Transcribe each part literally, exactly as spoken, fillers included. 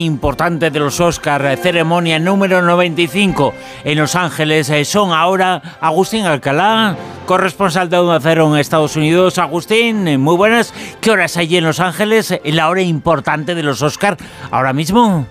Importante de los Oscar, ceremonia número noventa y cinco en Los Ángeles. Son ahora Agustín Alcalá, corresponsal de Onda Cero en Estados Unidos. Agustín, muy buenas. ¿Qué horas hay en Los Ángeles? En la hora importante de los Oscar ahora mismo.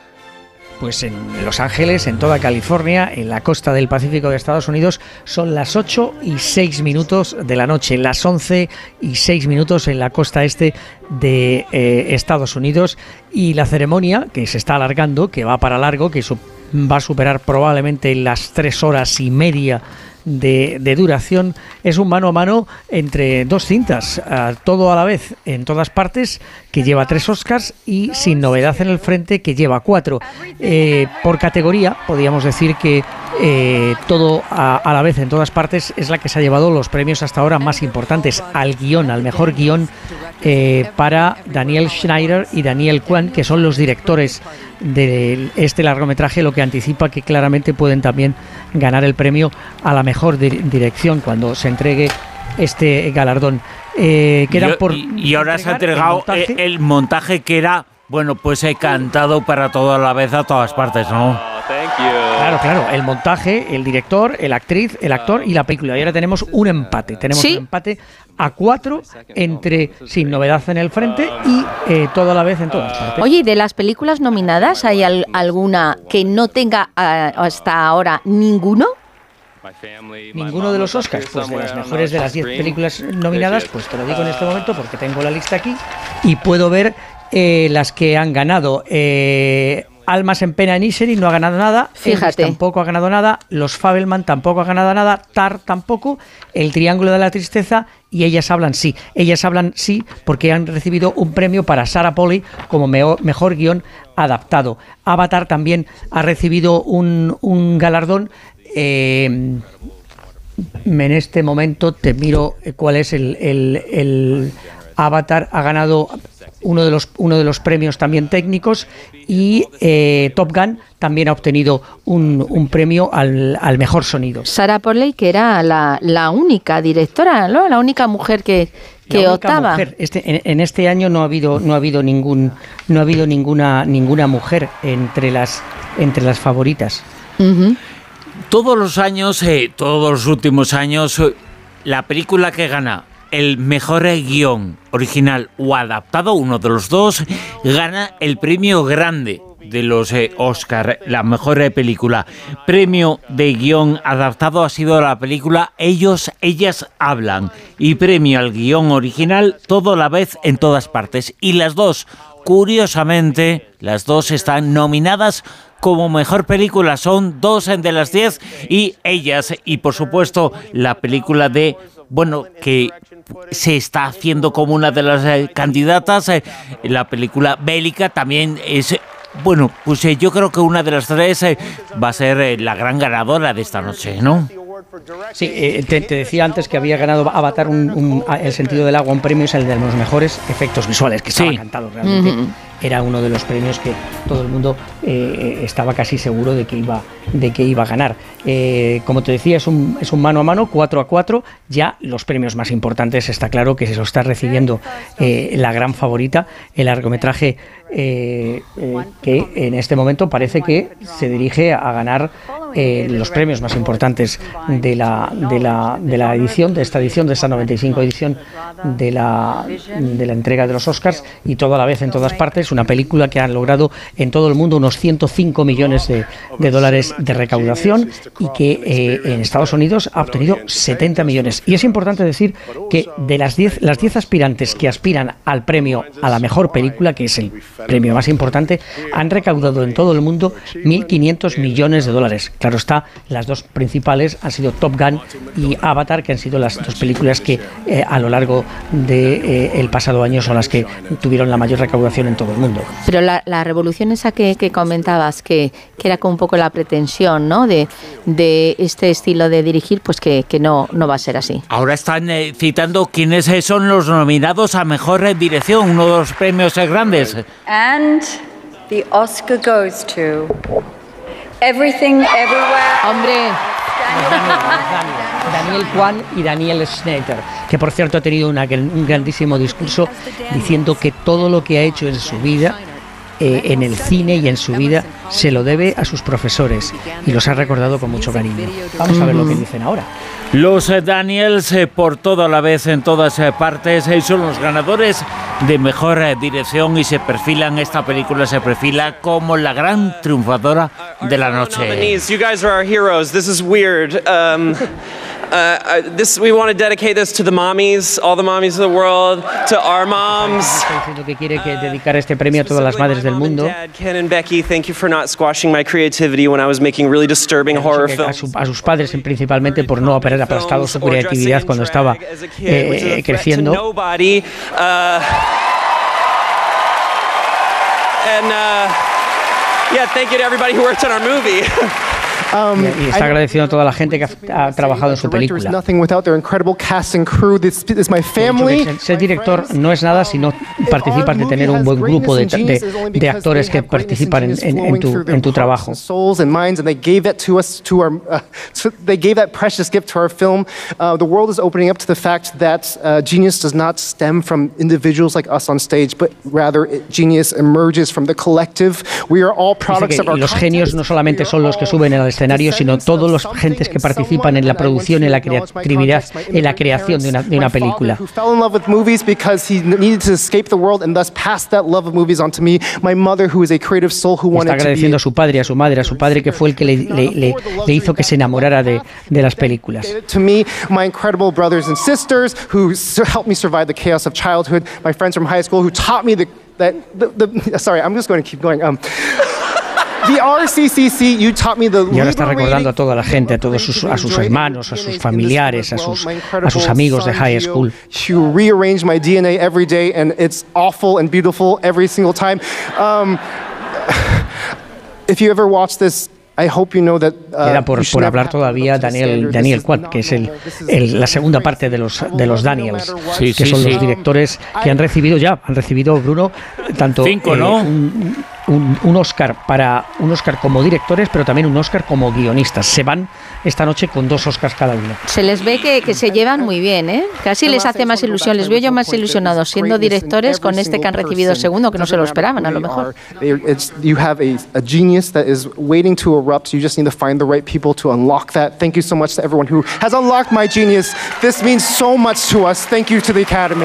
Pues en Los Ángeles, en toda California, en la costa del Pacífico de Estados Unidos, son las ocho y seis minutos de la noche, las once y seis minutos en la costa este de eh, Estados Unidos. Y la ceremonia, que se está alargando, que va para largo, que su- va a superar probablemente las tres horas y media de, de duración, es un mano a mano entre dos cintas, uh, todo a la vez en todas partes, que lleva tres Oscars, y Sin Novedad en el Frente, que lleva cuatro. Eh, por categoría, podríamos decir que eh, todo a, a la vez en todas partes es la que se ha llevado los premios hasta ahora más importantes. Al guión, al mejor guión, eh, para Daniel Schneider y Daniel Kwan, que son los directores de este largometraje, lo que anticipa que claramente pueden también ganar el premio a la mejor di- dirección cuando se entregue este galardón. Eh, quedan y, por y, y ahora se ha entregar entregado el el montaje. montaje, el montaje que era, bueno, pues he cantado para toda la vez a todas partes, ¿no? Claro, claro, el montaje, el director, el actriz, el actor y la película. Y ahora tenemos un empate. Tenemos ¿Sí? un empate a cuatro entre Sin Novedad en el Frente y eh, Todo a la vez en todas partes. Oye, ¿y de las películas nominadas hay al- alguna que no tenga ah, hasta ahora ninguno? Ninguno de los Oscars, pues de las mejores de las diez películas nominadas, pues te lo digo en este momento porque tengo la lista aquí y puedo ver eh, las que han ganado. Eh, Almas en Pena en Inisherin no ha ganado nada, Fíjate. Elvis tampoco ha ganado nada, Los Fabelman tampoco ha ganado nada, Tar tampoco, El Triángulo de la Tristeza y Ellas Hablan Sí. Ellas Hablan Sí porque han recibido un premio para Sarah Polley como meo- mejor guión adaptado. Avatar también ha recibido un, un galardón. Eh, en este momento te miro eh, cuál es el, el, el Avatar. Ha ganado uno de los uno de los premios también técnicos y eh, Top Gun también ha obtenido un, un premio al, al mejor sonido. Sarah Polley, que era la, la única directora, ¿no? La única mujer que, que La única optaba. mujer. Este, en, en este año no ha habido no ha habido ningún no ha habido ninguna ninguna mujer entre las entre las favoritas. Ujú. Todos los años, eh, todos los últimos años, eh, la película que gana el mejor eh, guión original o adaptado, uno de los dos, gana el premio grande de los eh, Oscar, la mejor eh, película. Premio de guión adaptado ha sido la película Ellos, Ellas Hablan, y premio al guión original Todo a la vez en todas partes. Y las dos, curiosamente, las dos están nominadas como mejor película, son dos de las diez, y ellas, y por supuesto la película de, bueno, que se está haciendo como una de las eh, candidatas, eh, la película bélica también es, bueno, pues eh, yo creo que una de las tres eh, va a ser eh, la gran ganadora de esta noche, ¿no? Sí, eh, te, te decía antes que había ganado Avatar un, un, El sentido del agua, un premio, es el de los mejores efectos visuales, que estaba Sí. cantado realmente. Ujú. Era uno de los premios que todo el mundo eh, estaba casi seguro de que iba, de que iba a ganar. Eh, como te decía, es un, es un mano a mano, cuatro a cuatro. Ya los premios más importantes, está claro que se lo está recibiendo eh, la gran favorita, el largometraje eh, eh, que en este momento parece que se dirige a ganar eh, los premios más importantes de la, de, la, de la edición, de esta edición, de esta noventa y cinco edición de la, de la entrega de los Oscars, y todo a la vez en todas partes. Una película que ha logrado en todo el mundo unos ciento cinco millones de, de dólares de recaudación y que eh, en Estados Unidos ha obtenido setenta millones. Y es importante decir que de las diez las diez aspirantes que aspiran al premio a la mejor película, que es el premio más importante, han recaudado en todo el mundo mil quinientos millones de dólares. Claro está, las dos principales han sido Top Gun y Avatar, que han sido las dos películas que eh, a lo largo del de, eh, pasado año son las que tuvieron la mayor recaudación en todo el mundo. Pero la, la revolución esa que, que comentabas, que, que era como un poco la pretensión, ¿no?, de, de este estilo de dirigir, pues que, que no, no va a ser así. Ahora están eh, citando quiénes eh, son los nominados a mejor eh, dirección, uno de los premios eh, grandes. And the Oscar goes to Everything Everywhere. ¡Hombre! Daniel Kwan y Daniel Schneider, que por cierto ha tenido una, un grandísimo discurso diciendo que todo lo que ha hecho en su vida eh, en el cine y en su vida se lo debe a sus profesores y los ha recordado con mucho cariño. Vamos a ver lo que dicen ahora. Los eh, Daniels, eh, por todo a la vez en todas eh, partes, eh, son los ganadores de mejor eh, dirección y se perfilan, esta película se perfila como la gran triunfadora de la noche. You guys are our heroes. This is weird. Um, Uh, this, we want to dedicate this to the mommies, all the mommies of the world, to our moms. Está diciendo que quiere que dedicar este premio a todas las madres del mundo. Ken and Becky, thank you for not squashing my creativity when I was making really disturbing horror films. A, su, a sus padres, principalmente, por no haber aplastado su creatividad cuando estaba eh, creciendo. Nobody. Uh, and uh, yeah, thank you to everybody who worked on our movie. Um, y está agradeciendo a toda la gente que ha, ha trabajado en su película. Ser director no es nada si no participas de tener un buen grupo de, de, de actores que participan en, en, en, tu, en tu trabajo. Genius does not stem from individuals like us on stage, but rather genius emerges from the collective. We are all products of our los genios no solamente son los que suben al escenario, sino todos los gentes que participan en la producción, en la creatividad, en la creación de una, de una película. Está agradeciendo a su padre, a su madre, a su padre que fue el que le, le, le, le hizo que se enamorara de, de las películas. To me, my incredible brothers and sisters who helped me survive the chaos of childhood, my friends from high school who taught me the, that the, the sorry, I'm just going to keep going. Um, The R C C C, you taught me the y ahora está recordando a toda la gente, a todos sus, a sus hermanos, a sus familiares, a sus, a sus amigos de high school. You rearrange my D N A every day, and it's awful and beautiful every single time. Um, if you ever watch this, I hope you know that, uh, Queda por, por hablar todavía Daniel, Daniel Kwan, que es el, el, la segunda parte de los, de los Daniels, sí, que sí, son sí. los directores que han recibido ya, han recibido, Bruno, tanto Cinco, ¿no? eh, un, un, un Oscar para un Oscar como directores, pero también un Oscar como guionistas. Se van esta noche con dos Oscars cada uno. Se les ve que, que se llevan muy bien, ¿eh? Casi les hace más ilusión. Les veo yo más ilusionados siendo directores con este que han recibido segundo, que no se lo esperaban, a lo mejor. You have a, a genius that is waiting to erupt. You just need to find the right people to unlock that. Thank you so much to everyone who has unlocked my genius. This means so much to us. Thank you to the Academy.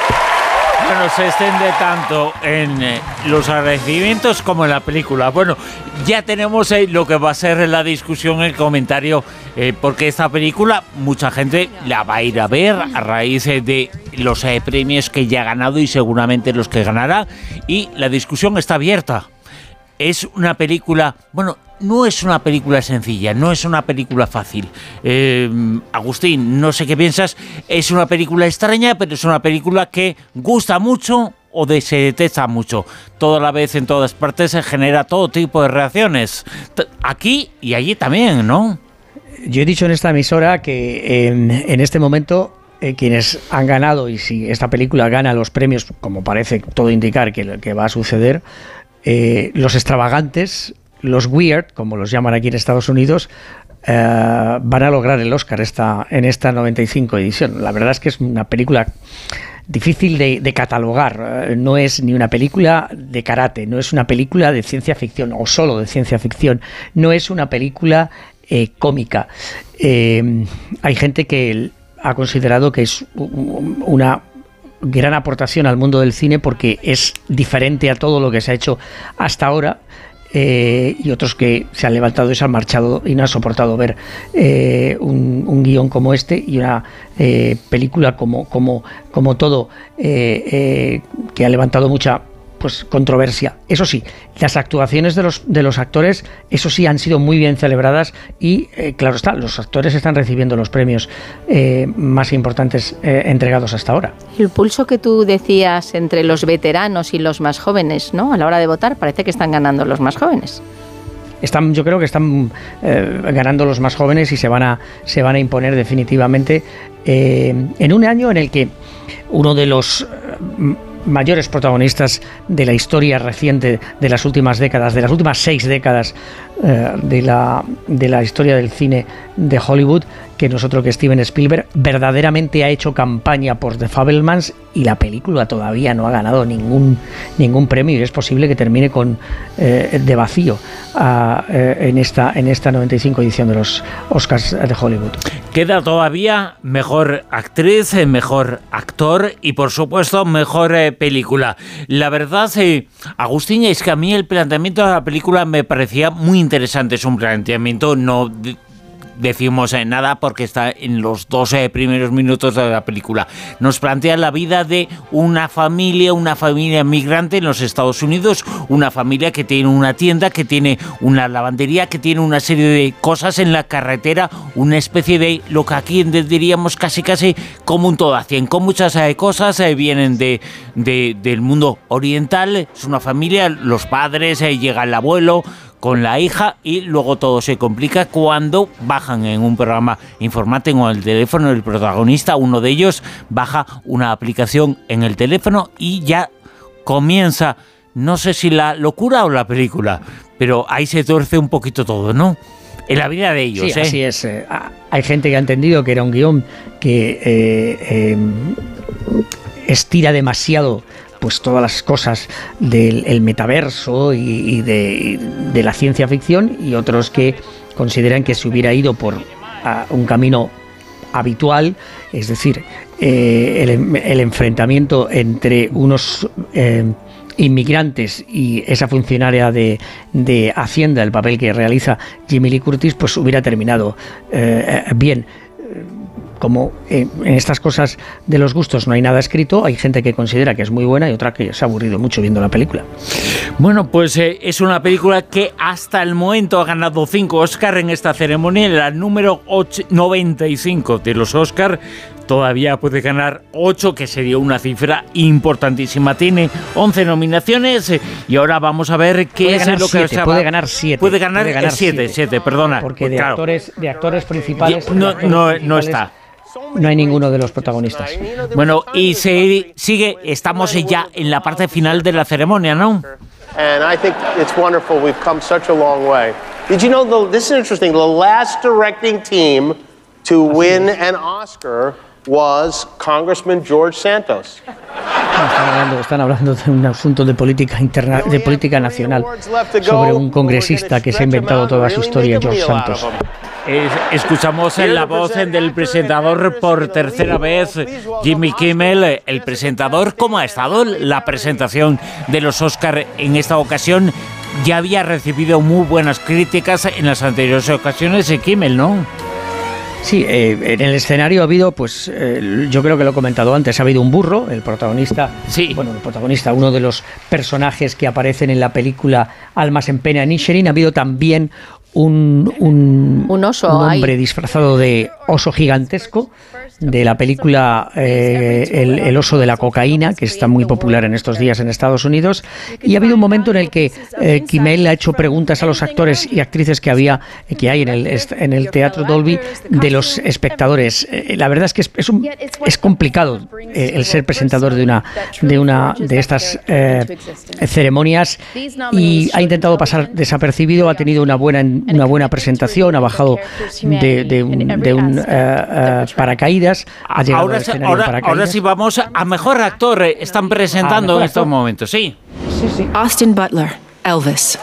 Bueno, se extiende tanto en eh, los agradecimientos como en la película. Bueno, ya tenemos eh, lo que va a ser la discusión, el comentario, eh, porque esta película mucha gente la va a ir a ver a raíz eh, de los eh, premios que ya ha ganado y seguramente los que ganará, y la discusión está abierta. Es una película, bueno, no es una película sencilla, no es una película fácil. Eh, Agustín, no sé qué piensas, es una película extraña, pero es una película que gusta mucho o de, se detesta mucho. Toda la vez, en todas partes, se genera todo tipo de reacciones. Aquí y allí también, ¿no? Yo he dicho en esta emisora que en, en este momento eh, quienes han ganado, y si esta película gana los premios, como parece todo indicar que, que va a suceder, Eh, los extravagantes, los weird, como los llaman aquí en Estados Unidos, eh, van a lograr el Oscar esta, en esta noventa y cinco edición. La verdad es que es una película difícil de, de catalogar. Eh, no es ni una película de karate, no es una película de ciencia ficción o solo de ciencia ficción, no es una película eh, cómica. Eh, hay gente que ha considerado que es una gran aportación al mundo del cine porque es diferente a todo lo que se ha hecho hasta ahora, eh, y otros que se han levantado y se han marchado y no han soportado ver eh, un, un guión como este y una eh, película como, como, como todo, eh, eh, que ha levantado mucha pues controversia. Eso sí, las actuaciones de los de los actores, eso sí, han sido muy bien celebradas y eh, claro está, los actores están recibiendo los premios eh, más importantes eh, entregados hasta ahora. El pulso que tú decías entre los veteranos y los más jóvenes, ¿no? A la hora de votar parece que están ganando los más jóvenes. Están, yo creo que están eh, ganando los más jóvenes y se van a se van a imponer definitivamente eh, en un año en el que uno de los eh, mayores protagonistas de la historia reciente de las últimas décadas, de las últimas seis décadas eh, de la de la historia del cine de Hollywood, que nosotros que Steven Spielberg. Verdaderamente ha hecho campaña por The Fabelmans y la película todavía no ha ganado ningún, ningún premio y es posible que termine con eh, de vacío a, eh, en, esta, en esta noventa y cinco edición de los Oscars de Hollywood. Queda todavía mejor actriz, mejor actor y por supuesto mejor eh, película. La verdad, eh, Agustín, es que a mí el planteamiento de la película me parecía muy interesante. Es un planteamiento, no de, decimos eh, nada porque está en los dos eh, primeros minutos de la película. Nos plantea la vida de una familia, una familia migrante en los Estados Unidos, una familia que tiene una tienda, que tiene una lavandería, que tiene una serie de cosas en la carretera, una especie de lo que aquí diríamos casi casi como un todo a cien, con muchas eh, cosas eh, vienen de, de, del mundo oriental. Es una familia, los padres, eh, llega el abuelo con la hija y luego todo se complica cuando bajan en un programa informático en el teléfono del protagonista. Uno de ellos baja una aplicación en el teléfono y ya comienza, no sé si la locura o la película, pero ahí se tuerce un poquito todo, ¿no? En la vida de ellos. Sí, ¿eh? así es. Hay gente que ha entendido que era un guión que eh, eh, estira demasiado pues todas las cosas del el metaverso y, y de, de la ciencia ficción, y otros que consideran que se hubiera ido por uh, un camino habitual, es decir, eh, el, el enfrentamiento entre unos eh, inmigrantes y esa funcionaria de, de Hacienda, el papel que realiza Jamie Lee Curtis, pues hubiera terminado eh, bien. Como en estas cosas de los gustos no hay nada escrito, hay gente que considera que es muy buena y otra que se ha aburrido mucho viendo la película. Bueno, pues eh, es una película que hasta el momento ha ganado cinco Oscar en esta ceremonia, la número noventa y cinco de los Oscar. Todavía puede ganar ocho, que sería una cifra importantísima. Tiene once nominaciones y ahora vamos a ver qué es lo que se va. Puede ganar siete. Puede ganar siete, siete, perdona. Porque de, claro. actores, de actores principales... No, actores no, principales no está. No hay ninguno de los protagonistas. Bueno, y se sigue, estamos ya en la parte final de la ceremonia, ¿no? And I think it's wonderful we've come such a long way. Did you know, the, this is interesting, the last directing team to win an Oscar was Congressman George Santos. Están hablando, están hablando de un asunto de política interna, de política nacional, sobre un congresista que se ha inventado toda su historia, George Santos. Escuchamos en la voz del presentador por tercera vez, Jimmy Kimmel. El presentador, ¿cómo ha estado la presentación de los Oscar en esta ocasión? Ya había recibido muy buenas críticas en las anteriores ocasiones de Kimmel, ¿no? Sí, eh, en el escenario ha habido, pues eh, yo creo que lo he comentado antes, ha habido un burro, el protagonista, sí. bueno, el protagonista, uno de los personajes que aparecen en la película Almas en pena en Inisherin. Ha habido también un, un, un, oso, un hombre hay. disfrazado de oso gigantesco, de la película eh, el, el oso de la cocaína, que está muy popular en estos días en Estados Unidos. Y ha habido un momento en el que eh, Kimmel ha hecho preguntas a los actores y actrices que había que hay en el, en el Teatro Dolby de los espectadores. Eh, la verdad es que es, es, un, es complicado eh, el ser presentador de una de una de estas eh, ceremonias, y ha intentado pasar desapercibido. Ha tenido una buena una buena presentación, ha bajado de, de un, de un uh, uh, paracaídas. Ha llegado ahora, al escenario ahora, paracaídas. ahora sí vamos a mejor actor. Están presentando en estos momentos, sí. Sí, sí. Austin Butler, Elvis.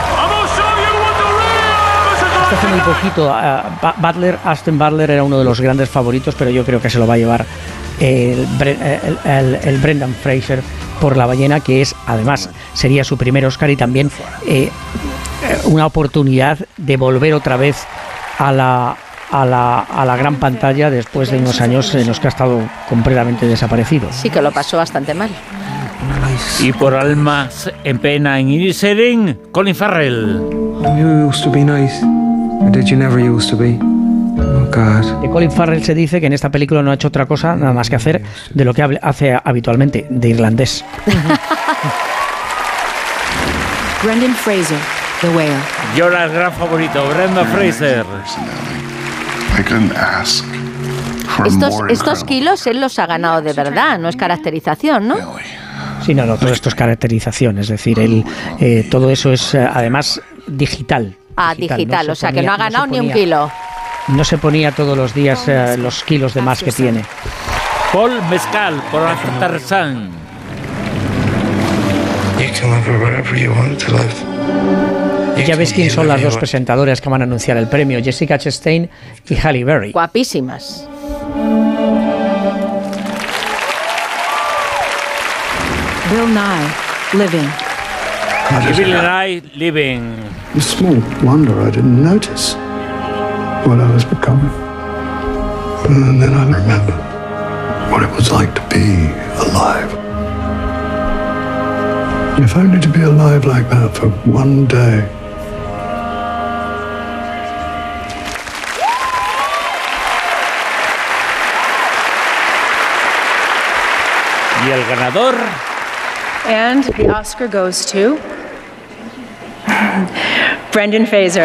Hasta hace muy poquito, uh, Butler, Austin Butler era uno de los grandes favoritos, pero yo creo que se lo va a llevar el, el, el, el Brendan Fraser por La ballena, que es, además, sería su primer Oscar y también eh, una oportunidad de volver otra vez a la A la, a la gran pantalla después de unos años en los que ha estado completamente desaparecido. Sí, que lo pasó bastante mal. Y por Almas en pena en Inisherin, Colin Farrell. You used to be nice, or did you never used to be? Oh God. De Colin Farrell se dice que en esta película no ha hecho otra cosa nada más que hacer de lo que hace habitualmente, de irlandés. Brendan Fraser, The Whale. Yo era el gran favorito, Brendan Fraser. Estos, estos kilos él los ha ganado de verdad, no es caracterización, ¿no? Sí, no, no, todo esto es caracterización, es decir, él, eh, todo eso es eh, además digital. Ah, digital, digital no o sea ponía, que no ha ganado no ni ponía, un kilo. no se ponía todos los días eh, los kilos de más que tiene. Paul Mescal por Tarzán. Y ya ves quién son las dos presentadoras que van a anunciar el premio, Jessica Chastain y Halle Berry. Guapísimas. Bill Nye, Living. Bill Nye, Living. It's small wonder I didn't notice what I was becoming. And then I remember what it was like to be alive. If only to be alive like that for one day. Y el ganador. And the Oscar goes to Brendan Fraser.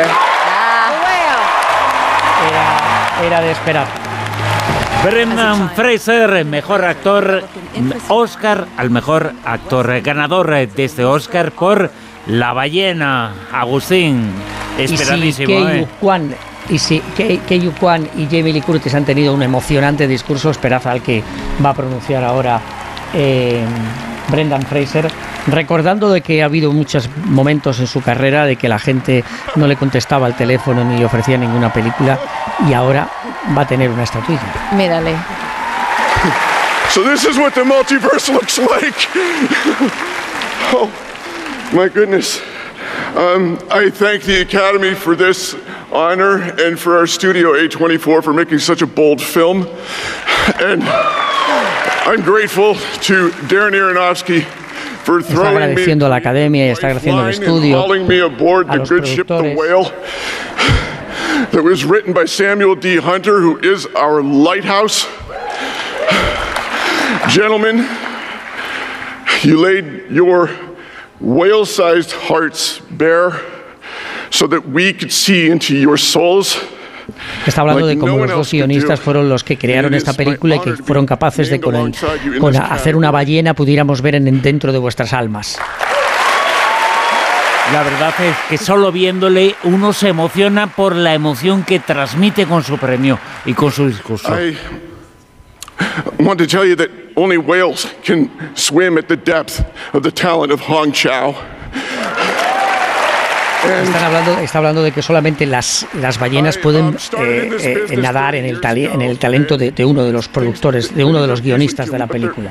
Era, era de esperar. Brendan Fraser, mejor actor, Oscar al mejor actor, ganador de este Oscar por La ballena, Agustín, esperadísimo. Y si ¿eh? Kwan, y si Ke-Huy Quan y Jamie Lee Curtis han tenido un emocionante discurso, esperad al que va a pronunciar ahora eh, Brendan Fraser, recordando de que ha habido muchos momentos en su carrera de que la gente no le contestaba al teléfono ni le ofrecía ninguna película, y ahora va a tener una estatuilla. Mírale. So this is what the multiverse looks like. Oh, my goodness. Um, I thank the Academy for this honor and for our studio A twenty-four for making such a bold film. And I'm grateful to Darren Aronofsky for Está agradeciendo a la Academia y está agradeciendo al estudio, a los productores. That was written by Samuel D. Hunter, who is our lighthouse. Gentlemen, you laid your whale-sized hearts bare so that we could see into your souls. Está hablando de cómo los dos guionistas fueron los que crearon esta película y que fueron capaces de con, el, con hacer una ballena pudiéramos ver en, dentro de vuestras almas. La verdad es que solo viéndole uno se emociona por la emoción que transmite con su premio y con su discurso. I want to tell you that only whales can swim at the depth of the talent of Hong Chau. Están hablando, está hablando de que solamente las, las ballenas pueden eh, eh, nadar en el, tali, en el talento de, de uno de los productores, de uno de los guionistas de la película.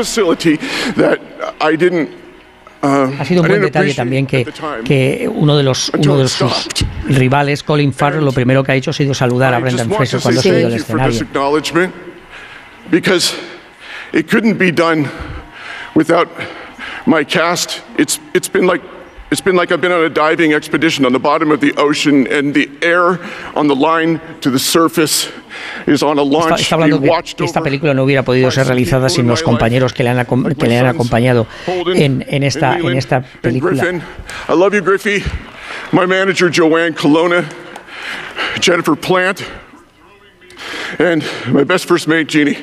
Ha sido un buen detalle también que, que uno de los uno de sus rivales, Colin Farrell, lo primero que ha hecho ha sido saludar a Brendan Fraser cuando ha subido al escenario. Because it couldn't be done without my cast. It's it's been like It's been like I've been on a diving expedition on the bottom of the ocean, and the air on the line to the surface is on a launch. Está, está hablando que esta película no hubiera podido ser realizada sin los compañeros que le han, que le han acompañado en, en, esta, en esta película. I love you, Griffey. My manager, Joanne Colonna, Jennifer Plant, and my best first mate, Jeannie.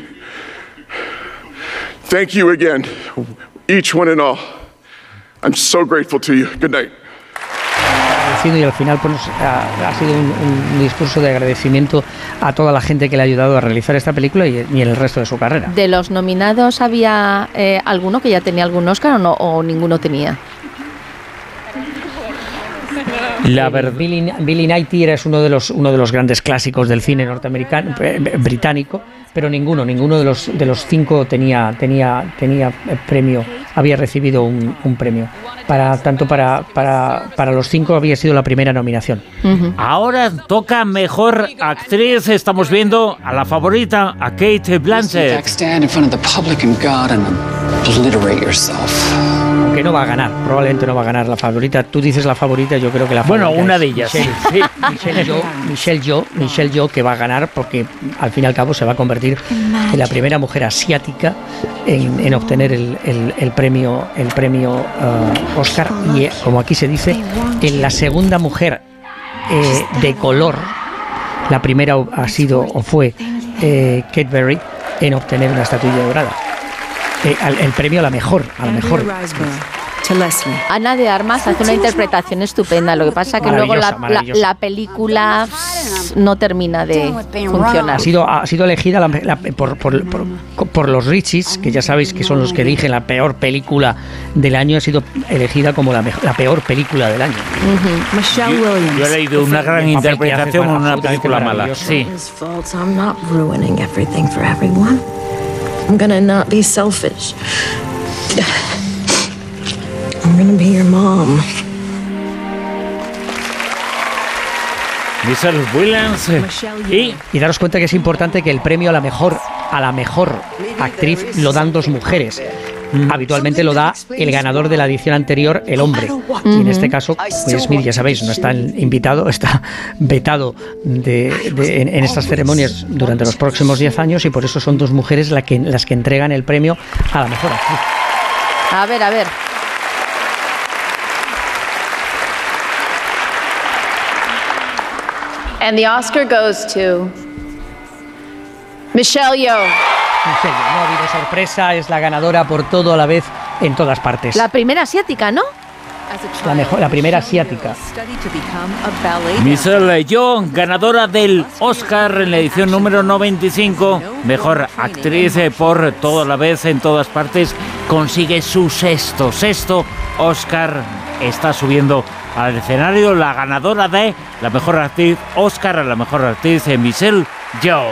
Thank you again, each one and all. I'm so grateful to you. Good night. Y al final pues, ha, ha sido un, un discurso de agradecimiento a toda la gente que le ha ayudado a realizar esta película y, y en el resto de su carrera. ¿De los nominados había eh, alguno que ya tenía algún Oscar o, no, o ninguno tenía? La verdad. Billy, Billy Knighty es uno de los uno de los grandes clásicos del cine norteamericano eh, británico, pero ninguno ninguno de los de los cinco tenía tenía tenía premio, había recibido un, un premio. Para tanto para para para los cinco había sido la primera nominación. Uh-huh. Ahora toca mejor actriz. Estamos viendo a la favorita, a Cate Blanchett. Que no va a ganar, probablemente no va a ganar la favorita. Tú dices la favorita, yo creo que la favorita. Bueno, una de ellas. Michelle, sí. Michelle Yeoh, Michelle Yeoh, Michelle Yeoh, que va a ganar porque al fin y al cabo se va a convertir en la primera mujer asiática en, en obtener el, el, el premio, el premio uh, Oscar y, como aquí se dice, en la segunda mujer eh, de color. La primera ha sido o fue eh, Kate Berry en obtener una estatuilla dorada. Eh, el, el premio a la mejor, a la mejor. to Leslie. Ana de Armas hace una interpretación estupenda. Lo que pasa que luego la, la, la película no termina de funcionar. Ha sido, ha sido elegida la, la, por, por, por, por los Richies, que ya sabéis que son los que eligen la peor película del año. Ha sido elegida como la, mejor, la peor película del año. Uh-huh. Michelle yo, Williams. yo he leído una gran interpretación en una película mala. Sí. I'm not ruining everything for everyone. I'm gonna not be selfish. I'm gonna be your mom. Michelle Williams y y daros cuenta que es importante que el premio a la mejor a la mejor actriz lo dan dos mujeres. Mm. Habitualmente lo da el ganador de la edición anterior, el hombre. Mm-hmm. Y en este caso, Will Smith, ya sabéis, no está invitado, está vetado de, de, en, en estas ceremonias durante los próximos diez años, y por eso son dos mujeres la que, las que entregan el premio a la mejor actriz. A ver, a ver. And the Oscar goes to Michelle Yeoh. Michelle Yeoh, no ha habido sorpresa, es la ganadora por todo a la vez en todas partes. La primera asiática, ¿no? La, mejor, la primera asiática. Michelle Yeoh, ganadora del Oscar en la edición número noventa y cinco, mejor actriz por todo a la vez en todas partes, consigue su sexto, sexto Oscar. Está subiendo al escenario la ganadora de la mejor actriz, Oscar a la mejor actriz, Michelle Yeoh.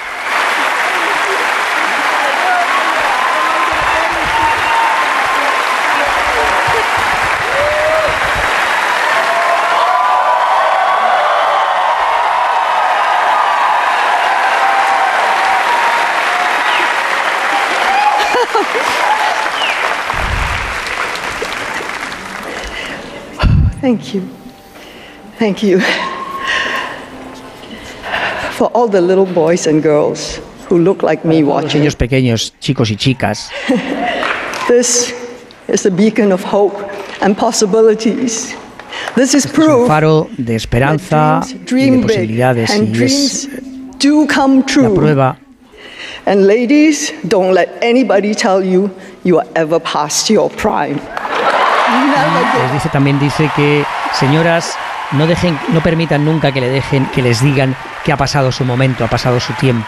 Thank you. Thank you. For all the little boys and girls who look like me watching. Los niños pequeños, chicos y chicas. This is a beacon of hope and possibilities. This is proof. Es un faro de esperanza y de posibilidades, y es do come true. La prueba. And ladies, don't let anybody tell you you are ever past your prime. Les dice, también dice que, señoras, no dejen, no permitan nunca que le dejen, que les digan que ha pasado su momento, ha pasado su tiempo.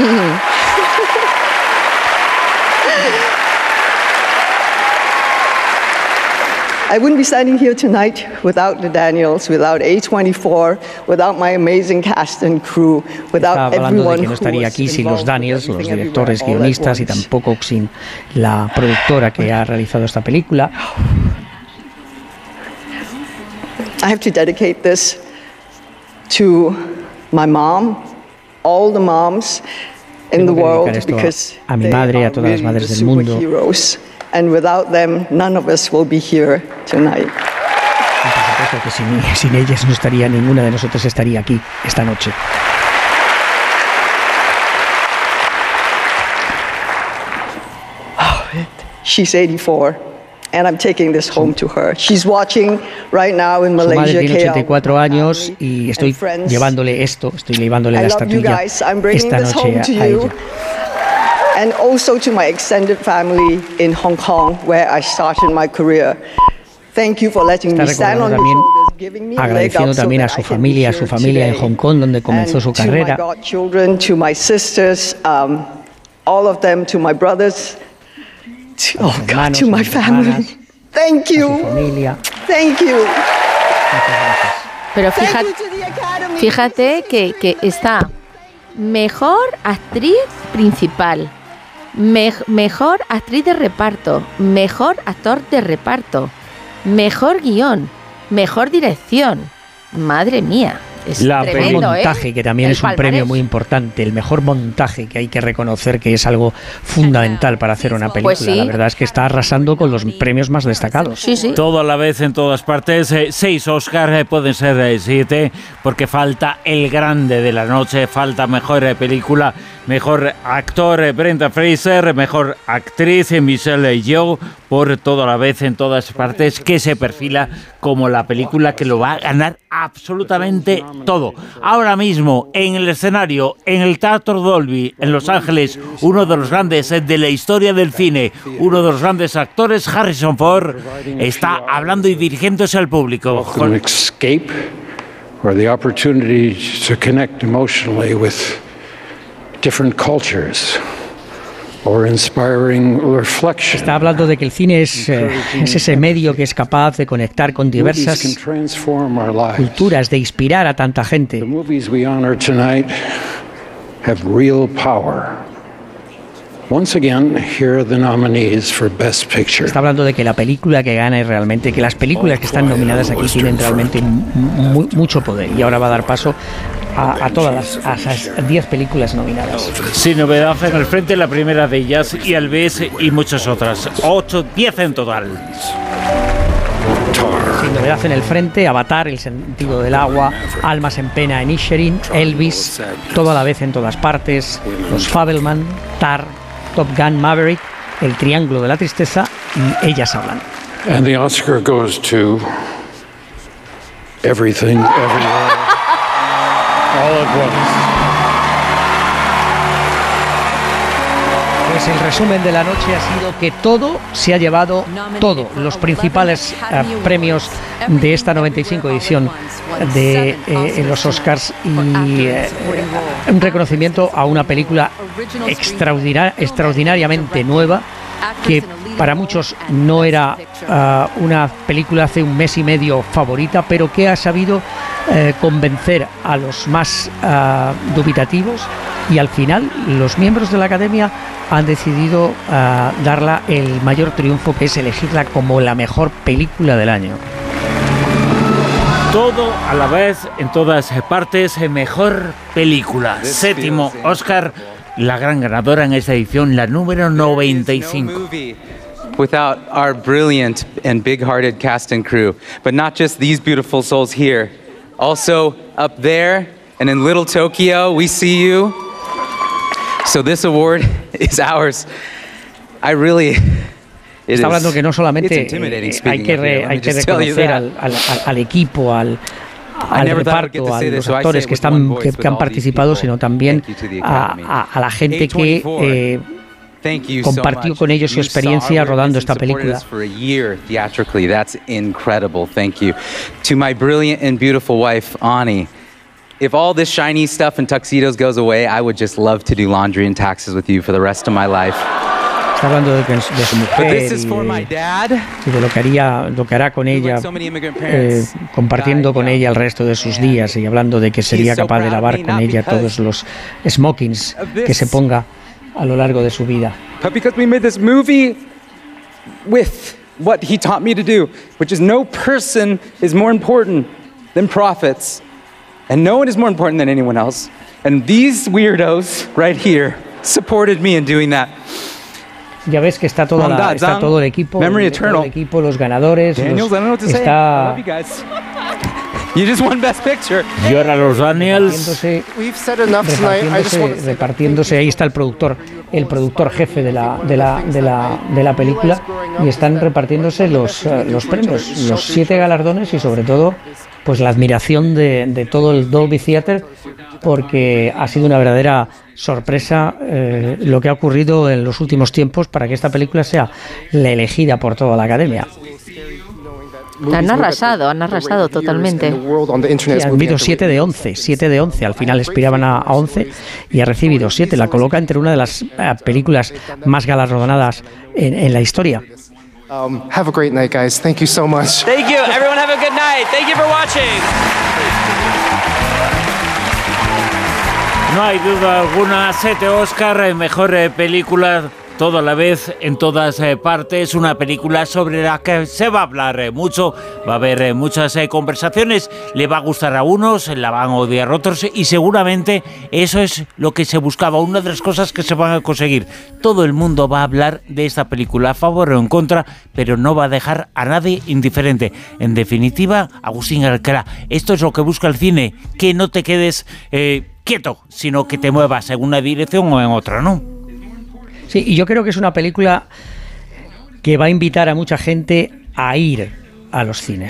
I wouldn't be standing here tonight without the Daniels, without A twenty-four, without my amazing cast and crew, without Estaba hablando everyone de que no estaría aquí sin los Daniels, los directores, guionistas, y tampoco sin la productora que ha realizado esta película. I have to dedicate this to my mom, all the moms in the world, because a mi madre, a todas las madres del mundo. And without them, none of us will be here tonight. Y por supuesto que sin, sin ellas no estaría, ninguna de nosotros estaría aquí esta noche. Oh, she's eighty-four, and I'm taking this home to her. She's watching right now in Malaysia. Su madre tiene ochenta y cuatro años y estoy llevándole esto, estoy llevándole la estatuilla esta noche a ella. And also to my extended family in Hong Kong, where I started my career. Thank you for letting me stand on your shoulders, giving me a leg up so that I can be here su familia en Hong Kong, donde comenzó su carrera. To my godchildren, to my sisters, um, all of them, to my brothers, to, oh God, to my family. Thank you. Thank you. Pero fíjate, fíjate que, que está mejor actriz principal, me, mejor actriz de reparto, mejor actor de reparto, mejor guión, mejor dirección. Madre mía. Es la tremendo, mejor montaje, ¿eh? que también El es un palmarés. premio muy importante, el mejor montaje, que hay que reconocer que es algo fundamental para hacer una película. Pues sí. La verdad es que está arrasando con los premios más destacados. Sí, sí. Todo a la vez en todas partes. Eh, seis Oscars, eh, pueden ser eh, siete, porque falta el grande de la noche, falta mejor eh, película, mejor actor eh, Brenda Fraser, mejor actriz eh, Michelle Yeoh, por todo a la vez en todas partes, que se perfila como la película que lo va a ganar absolutamente todo. Ahora mismo, en el escenario, en el Teatro Dolby, en Los Ángeles, uno de los grandes de la historia del cine, uno de los grandes actores, Harrison Ford, está hablando y dirigiéndose al público. An escape or the opportunity to connect emotionally with different cultures. Or inspiring reflection. Está hablando de que el cine es, eh, es ese medio que es capaz de conectar con diversas culturas, de inspirar a tanta gente. The movies we honor tonight have real power. Once again, here are the nominees for Best Picture. Está hablando de que la película que gana es realmente, que las películas que están nominadas aquí tienen realmente mu mucho poder. Y ahora va a dar paso a, a todas las a esas diez películas nominadas. Sin novedad en el frente, la primera de ellas, y Elvis y muchas otras. Ocho, diez en total. Sin novedad en el frente, Avatar, El sentido del agua, Almas en pena en Inisherin, Elvis, Todo a la vez en todas partes, Los Fabelman, Tar, Top Gun Maverick, El triángulo de la tristeza y Ellas hablan. And the Oscar goes to Everything, Everywhere, All at Once. Pues el resumen de la noche ha sido que todo se ha llevado, todo, los principales uh, premios de esta noventa y cinco edición de eh, los Oscars y eh, un reconocimiento a una película extraordinar, extraordinariamente nueva, que para muchos no era uh, una película hace un mes y medio favorita, pero que ha sabido eh, convencer a los más uh, dubitativos, y al final los miembros de la Academia han decidido uh, darla el mayor triunfo, que es elegirla como la mejor película del año. Todo a la vez, en todas partes, mejor película. Séptimo Oscar, la gran ganadora en esta edición, la número noventa y cinco. Without our brilliant and big-hearted cast and crew, but not just these beautiful souls here. Also up there and in Little Tokyo, we see you. So this award is ours. I really... Está hablando que no solamente eh, hay que, re, hay que reconocer al, al, al equipo, al, al reparto, a los actores que, están, que, que han participado, sino también a, a, a la gente que eh, compartió con ellos su experiencia rodando esta película. That's incredible. Thank you. To my brilliant and beautiful wife, Ani. If all this shiny stuff and tuxedos goes away, I would just love to do laundry and taxes with you for the rest of my life. Está hablando de, de su mujer y de, y de lo que haría, lo que hará con ella, eh, compartiendo con ella el resto de sus días, y hablando de que sería capaz de lavar con ella todos los smokings que se ponga a lo largo de su vida. But because we made this movie with what he taught me to do, which is no person is more important than prophets, and no one is more important than anyone else. And these weirdos right here supported me in doing that. Ya ves que está, toda la, está todo el equipo, el, todo el equipo, los ganadores, Daniels, los, está... You just won Best Picture. Y ahora los Daniels. Repartiéndose, repartiéndose, repartiéndose, ahí está el productor, el productor jefe de la, de la, de la, de la película, y están repartiéndose los, uh, los premios, los siete galardones, y sobre todo pues la admiración de, de todo el Dolby Theatre, porque ha sido una verdadera sorpresa eh, lo que ha ocurrido en los últimos tiempos para que esta película sea la elegida por toda la Academia. Han arrasado, han arrasado totalmente. Sí, ha habido siete de once, siete de once, al final aspiraban a, a once y ha recibido siete, la coloca entre una de las uh, películas más galardonadas en, en la historia. Um, have a great night, guys. Thank you so much. Thank you. Everyone have a good night. Thank you for watching. No hay duda alguna, siete Oscar, mejor eh, película, todo a la vez, en todas eh, partes, una película sobre la que se va a hablar eh, mucho, va a haber eh, muchas eh, conversaciones, le va a gustar a unos, la van a odiar a otros, y seguramente eso es lo que se buscaba, una de las cosas que se van a conseguir. Todo el mundo va a hablar de esta película, a favor o en contra, pero no va a dejar a nadie indiferente. En definitiva, Agustín Alcalá, esto es lo que busca el cine, que no te quedes eh, quieto, sino que te muevas en una dirección o en otra, ¿no? Sí, y yo creo que es una película que va a invitar a mucha gente a ir a los cines.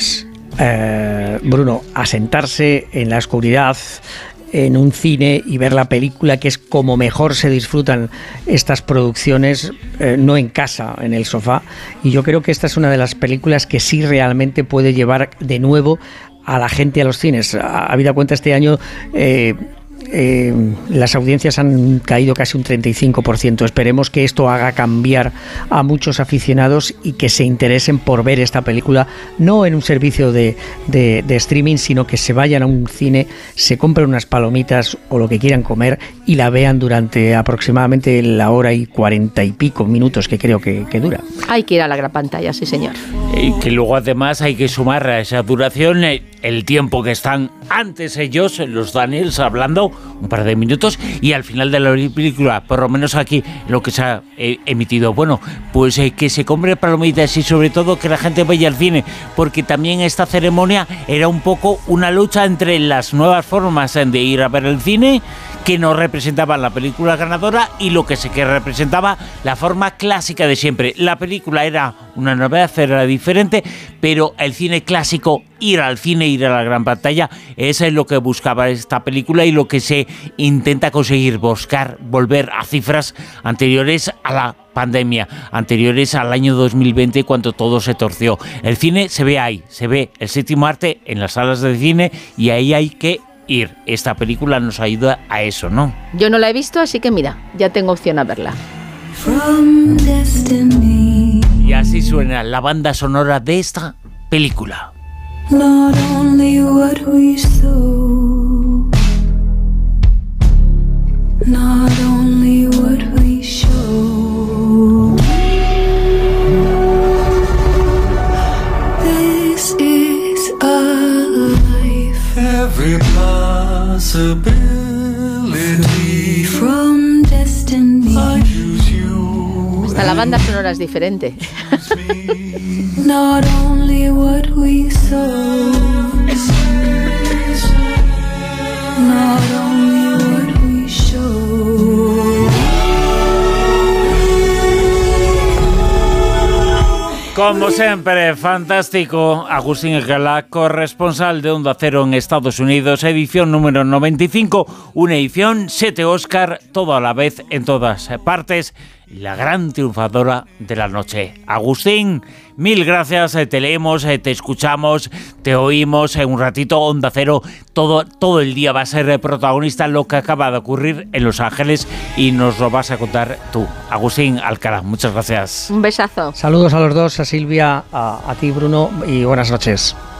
eh, Bruno, a sentarse en la oscuridad en un cine y ver la película, que es como mejor se disfrutan estas producciones, eh, no en casa, en el sofá. Y yo creo que esta es una de las películas que sí realmente puede llevar de nuevo a la gente a los cines. Habida cuenta, este año eh, eh, las audiencias han caído casi un treinta y cinco por ciento. Esperemos que esto haga cambiar a muchos aficionados y que se interesen por ver esta película, no en un servicio de, de, de streaming, sino que se vayan a un cine, se compren unas palomitas o lo que quieran comer y la vean durante aproximadamente la hora y cuarenta y pico minutos que creo que, que dura. Hay que ir a la gran pantalla, sí señor. Y que luego además hay que sumar a esa duración el tiempo que están antes ellos, los Daniels, hablando un par de minutos, y al final de la película, por lo menos aquí lo que se ha eh, emitido, bueno, pues eh, que se compre palomitas y sobre todo que la gente vaya al cine, porque también esta ceremonia era un poco una lucha entre las nuevas formas de ir a ver el cine, que no representaban la película ganadora, y lo que se que representaba la forma clásica de siempre. La película era una novedad, era diferente, pero el cine clásico, ir al cine, ir a la gran pantalla, eso es lo que buscaba esta película y lo que se intenta conseguir, buscar volver a cifras anteriores a la pandemia, anteriores al año dos mil veinte, cuando todo se torció. El cine se ve ahí, se ve el séptimo arte en las salas de cine, y ahí hay que ir. Esta película nos ayuda a eso, ¿no? Yo no la he visto, así que mira, ya tengo opción a verla. Y así suena la banda sonora de esta película. Not only what we sow, not only what we show. This is a life. Every possibility from destiny. I choose you. Hasta la banda sonora es diferente. Not only what we sow, not only what we show. Como siempre, fantástico. Agustín Alcalá, corresponsal de Onda Cero en Estados Unidos, edición número noventa y cinco, una edición, siete Oscar, todo a la vez, en todas partes. La gran triunfadora de la noche. Agustín, mil gracias, te leemos, te escuchamos, te oímos en un ratito. Onda Cero, todo, todo el día va a ser protagonista lo que acaba de ocurrir en Los Ángeles, y nos lo vas a contar tú. Agustín Alcalá, muchas gracias. Un besazo. Saludos a los dos, a Silvia, a, a ti, Bruno, y buenas noches.